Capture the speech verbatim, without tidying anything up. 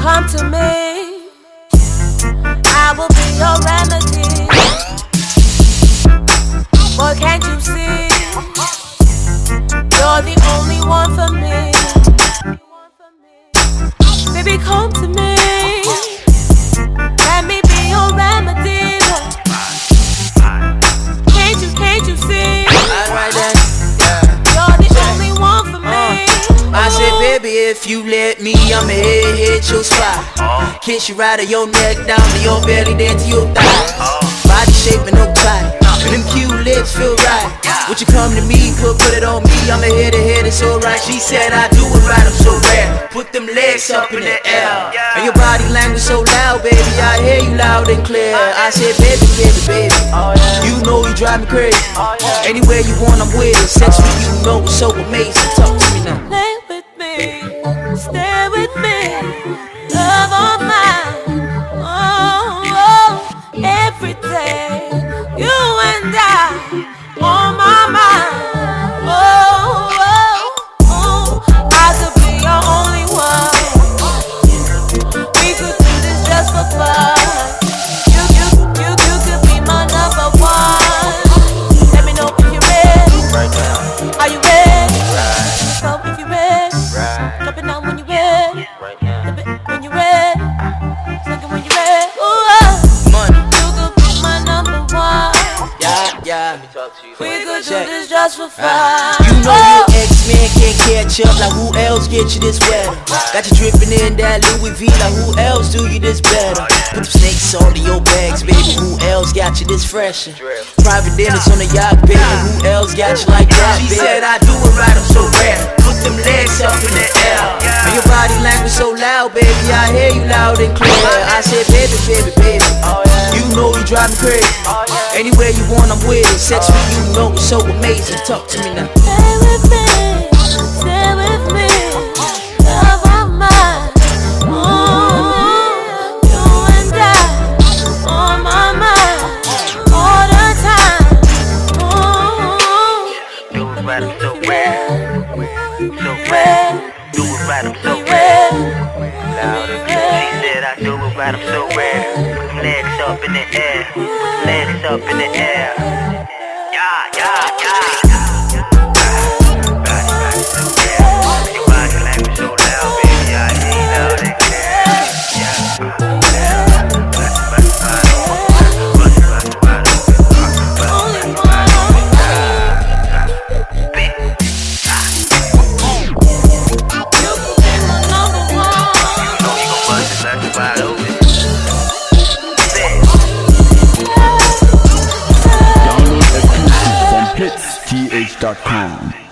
come to me, I will be your remedy. Boy, can't you see? You're the only one for me. Baby, come to me. Let me be your remedy. Can't you, can't you see? Alright then, You're the only one for me. I said, baby, if you let me, I'ma hit, hit your spot. Kiss you right of your neck, down to your belly, then to your thighs. Body shape and no tie, and them cute lips feel right. Would you come to me, put, put it on me, I'ma hit it, hit it so right. She said, I do it right, I'm so rare. Put them legs up in the air, and your body language so loud, baby, I hear you loud and clear. I said, baby, baby, baby, you know you drive me crazy. Anywhere you want, I'm with it. Sex with you, know it's so amazing. Talk to me now. Play with me, stay with me, love all mine. Oh, oh, every day, you and I, on my mind. Oh, oh, oh, I could be your only one. We could do this just for fun. You, you, you, you could be my number one. Let me know if you're ready. Right now. Are you ready? Right. So if you're ready, Right. drop it down when you're ready. Right now. Dip it when you're ready. Suck it when you're ready. Ooh, uh, Money. you could be my number one. Yeah, yeah. We could do Check. this just for fun. You know Oh. your ex-man can't catch up. Like who else get you this weather? Got you dripping in that Louis V. Like who else do you this better? Put them snakes all in your bags, baby. Who else got you this fresher? Private dinners on the yacht, baby. Who else got you like that? She said I do it right, I'm so rare. Put them legs up in the air, and your body language so loud, baby. I hear you loud and clear. I said, baby, baby, baby, you know you drive me crazy. Anywhere you want, I'm with it. Sex with you, know it's so amazing. Talk to me now. Stay with me, stay with me, love all mine. Ooh, you and I, on my mind, all the time. Ooh, Do it right, I'm so rare. So ready, rare. Do it right, I'm so rare. ready, Loud and clear. She said I do it right, I'm so rare. Put them legs up in the air. Put them legs up in the air. Yeah, yeah, yeah. Body, body so rare. Your body language so loud, baby. I hear you loud and clear. Yeah. Body, body, body. Body, body, body. only one. You could be my number one. Know you gon' bust it like a wide open. Download exclusive from hits t h dot com.